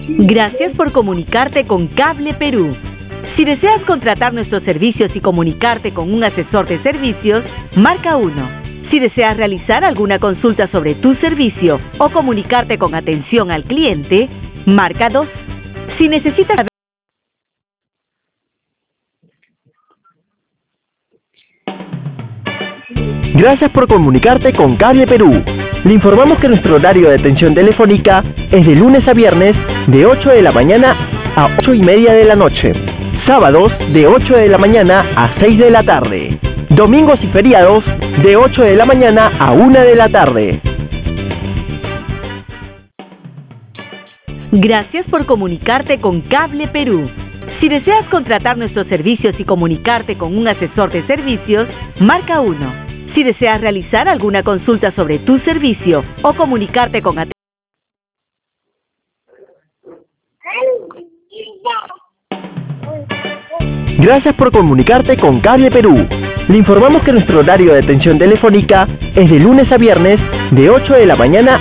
Gracias por comunicarte con Cable Perú. Si deseas contratar nuestros servicios y comunicarte con un asesor de servicios, marca 1. Si deseas realizar alguna consulta sobre tu servicio o comunicarte con atención al cliente, marca 2. Si necesitas saber... Gracias por comunicarte con Cable Perú. Le informamos que nuestro horario de atención telefónica es de lunes a viernes de 8 de la mañana a 8:30 de la noche. Sábados de 8 de la mañana a 6 de la tarde. Domingos y feriados de 8 de la mañana a 1 de la tarde. Gracias por comunicarte con Cable Perú. Si deseas contratar nuestros servicios y comunicarte con un asesor de servicios, marca 1. Si deseas realizar alguna consulta sobre tu servicio o comunicarte con atención... Gracias por comunicarte con Cable Perú. Le informamos que nuestro horario de atención telefónica es de lunes a viernes de 8 de la mañana